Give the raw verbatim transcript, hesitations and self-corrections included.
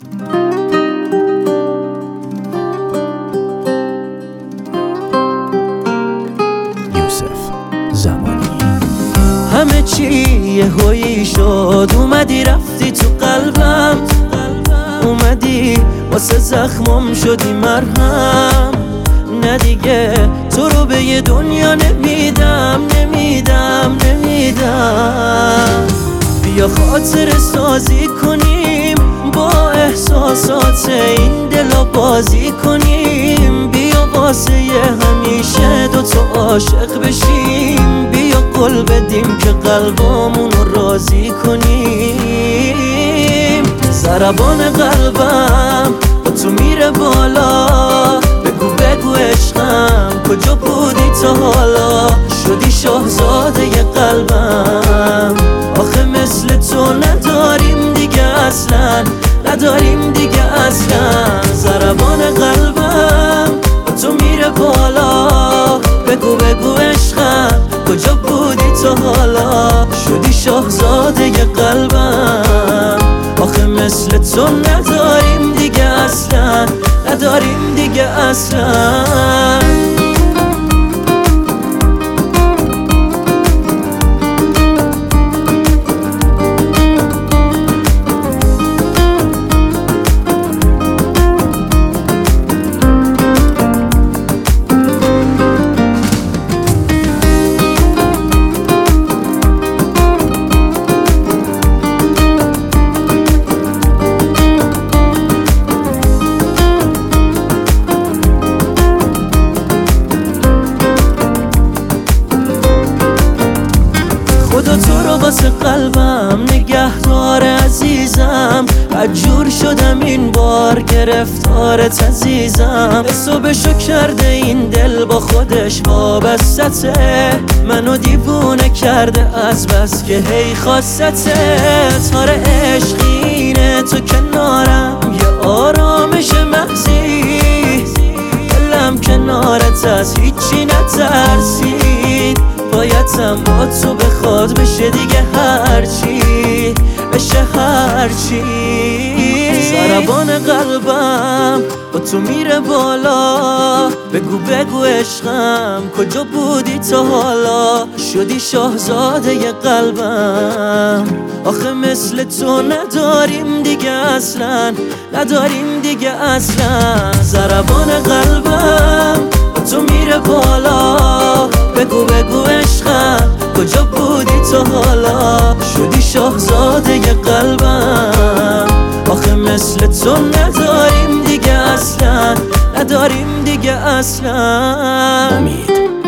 زمانی همه چی یه هویی شد، اومدی رفتی تو قلبم، اومدی واسه زخمم شدی مرهم. نه دیگه تو رو به یه دنیا نمیدم نمیدم نمیدم. بیا خاطر سازی کنیم، با احساسات این دلا بازی کنیم. بیا واسه همیشه دوتا عاشق بشیم. بیا قول بدیم که قلبمون رو راضی کنیم. ضربان قلبم با تو میره بالا، بگو بگو عشقم کجا بودی تا حالا؟ شدی شاهزاده قلبم، آخه مثل تو نداریم دیگه اصلا، نداریم دیگه اصلا. ضربان قلبم با تو میره بالا، بگو بگو عشقم کجا بودی تا حالا؟ شدی شاهزاده قلبم، آخه مثل تو نداریم دیگه اصلا، نداریم دیگه اصلا. خدا تو رو واسه قلبم نگهدار عزیزم. عجور شدم این بار گرفتارت عزیزم. حسابشو کرده این دل با خودش وابسته، منو دیوونه کرده از بس که هی خواستته. تار عشقینه تو کنارم، یه آرامش مغزی، دلم کنارت از هیچی نترسید. بایدم با تو بخواد بشه دیگه هرچی، بشه هرچی. ضربان قلبم با تو میره بالا، بگو بگو عشقم کجا بودی تا حالا؟ شدی شاهزاده قلبم، آخه مثل تو نداریم دیگه اصلا، نداریم دیگه اصلا. ضربان قلبم با تو میره بالا، بگو بگو عشقم کجا بودی تا حالا؟ شدی شاهزاده قلبم، آخه مثل تو نداریم دیگه اصلا، نداریم دیگه اصلا. امید